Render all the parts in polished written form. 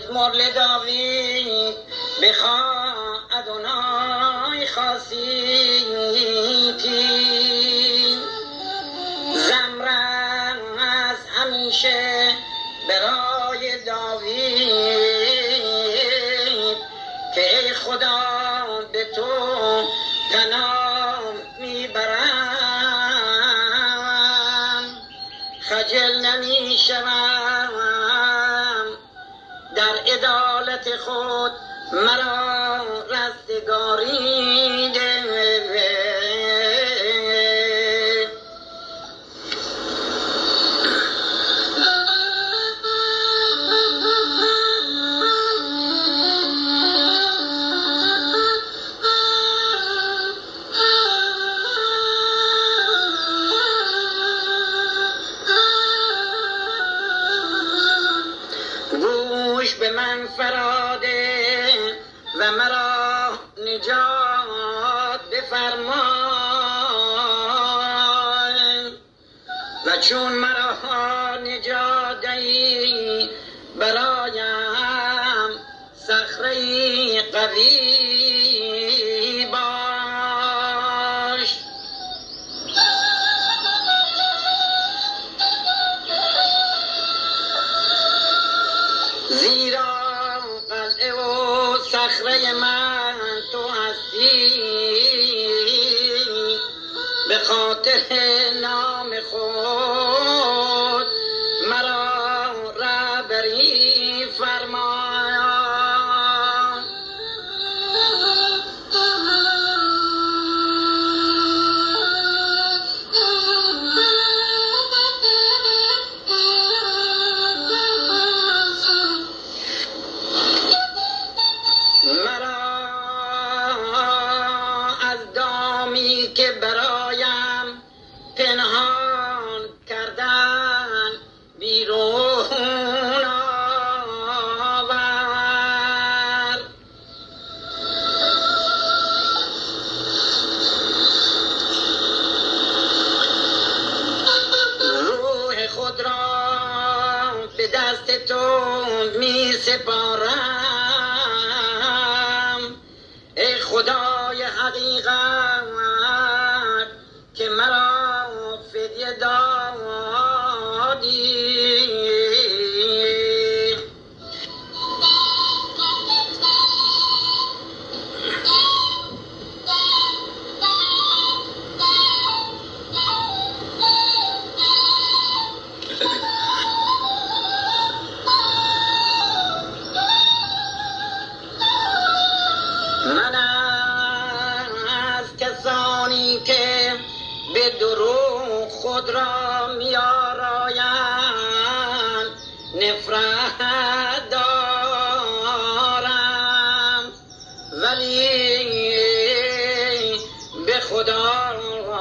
مزمور لداوید بخواه ادونای خاصیتی زمرم از همیشه برای داوید که ای خدا به تو پناه میبرم خجل نمیشوم در عدالت خود مرا رستگاری ده به من فراده و مرا نجات بفرمای و چون مرا نجات دهی برایم صخره قوی باش زیرا قلعه و صخره من تو هستی به خاطر نام خود مرا رهبری فرما که برایم پنهان کردن بیرون آور روح خود را به دست تو می سپارم ای خدای حقیقت که مرا فدیه دادی من از کسانی که به دروغ خود را می‌آرایند نفرت دارم ولی به خدا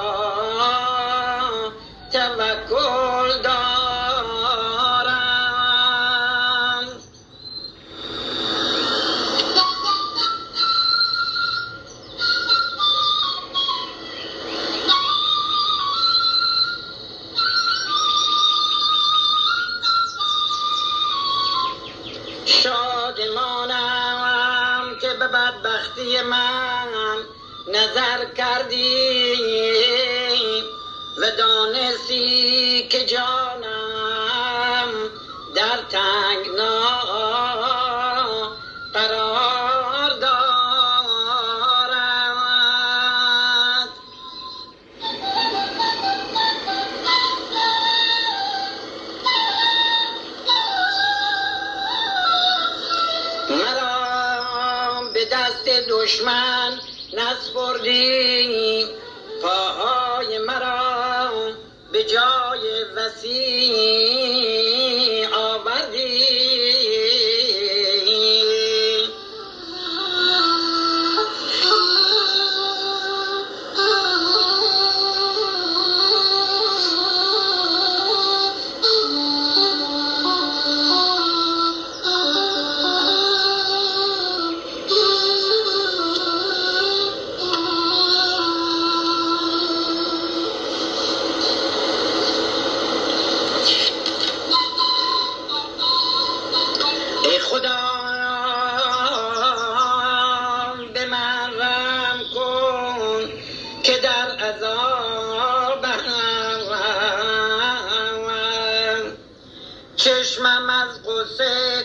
توکل دارم شادمانم که به بدبختی من نظر کردی و دانستی که جانم در تنگنا قرار دارد مرا به دست دشمن نسپردی پاهای مرا به جای وسیع آوردی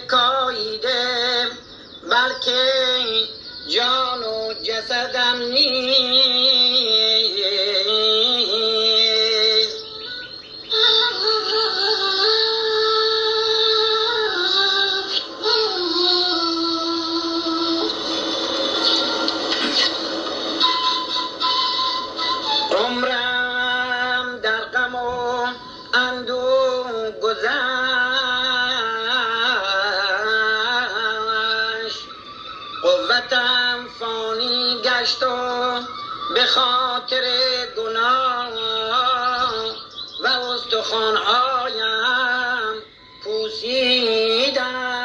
کاییده، بلکه جان و جسدم نیست. عمرم در غم و اندوه گذشت، قوتم فانی گشت و به خاطر گناه و استخوان‌هایم پوسیدند.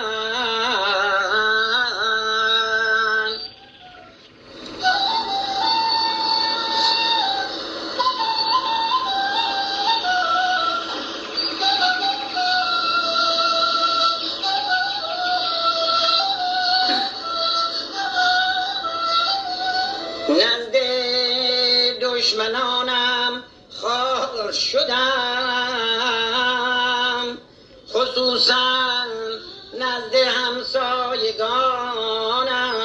نزد دشمنانم خار شدم، خصوصا نزد همسایگانم.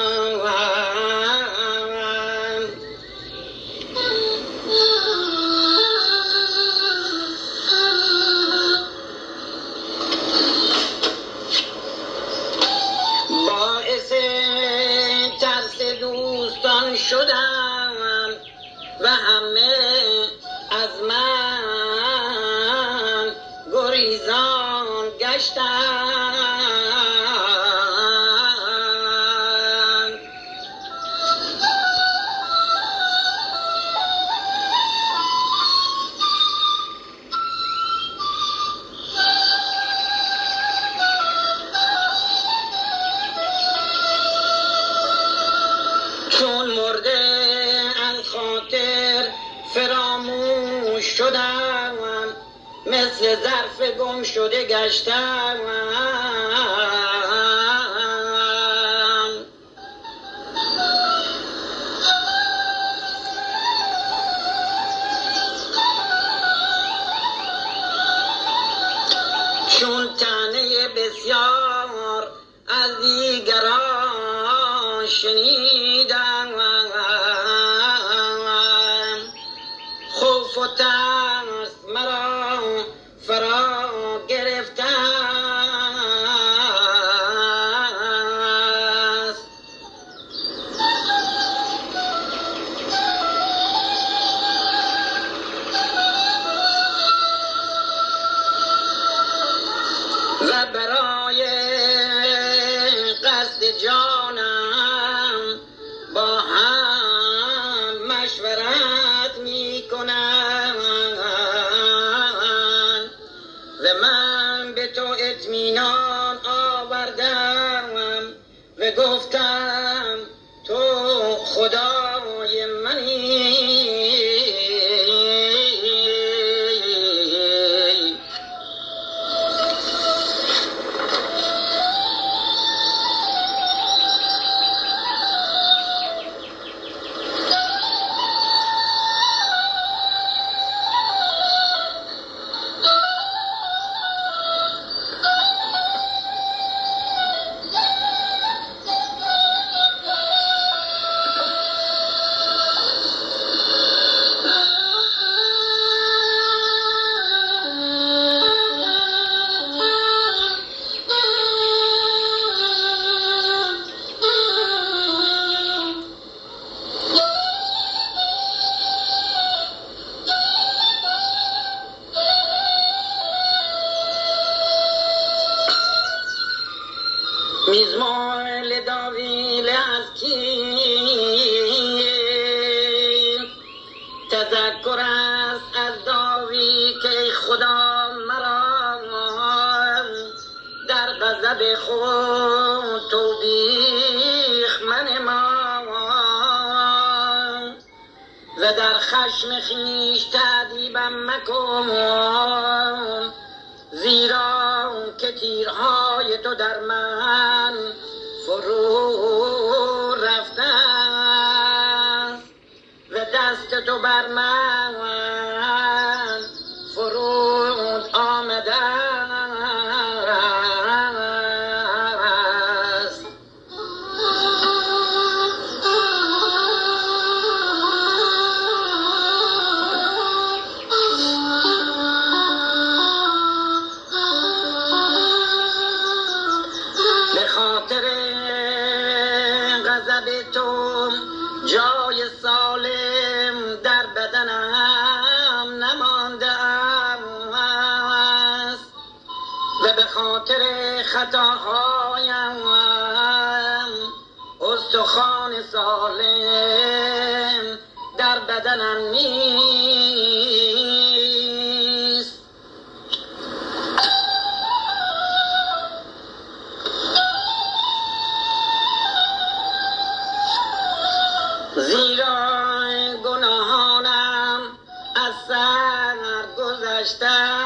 باعث ترس دوستان شدم و همه از من گریزان گشتند. چون مرده از خاطر فراموش شدم، مثل ظرف گم شده گشتم. چون طعنه بسیار از دیگران شنیدم، خوف و ترس مرا فرا گرفته است. و برای قصد جانم با هم مشورت می کنم و من به تو اطمینان آوردم و گفتم تو خدای منی. میزمال داویل از کی تذکر است از داوی که خدا مرا در غضب خود توبیخ منما و در خشم خویش تعذیبم مکن، زیرا که تیرهای تو در من فرو رفتند و دست تو بر من فرود آمدند. لب تو جای سالم در بدنم نمانده است و به خاطر خطاهایم استخوان سالم در بدنم نیست. زیرا گناهانم از سر گذشته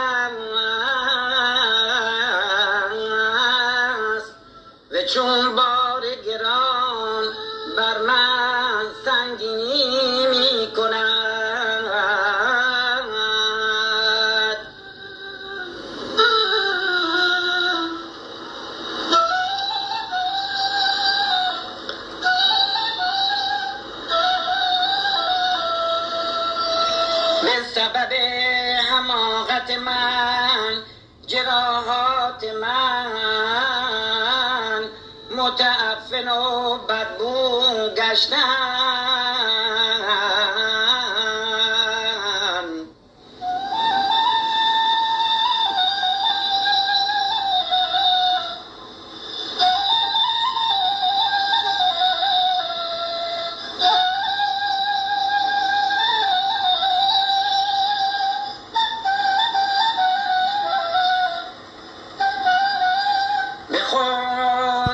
است و چون بار گران بر من سنگینی می کند. به سبب حماقت من جراحات من متعفن و بدبو گشتم